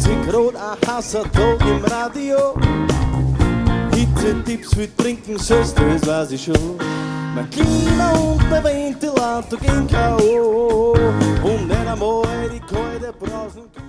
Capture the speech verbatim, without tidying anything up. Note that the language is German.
sie grad ein heißer Tag im Radio. Hitze-Tipps für Trinken sollst du, das weiß ich schon. Mein kleiner und der Ventilator ging K O und nicht einmal die kalte Brausen.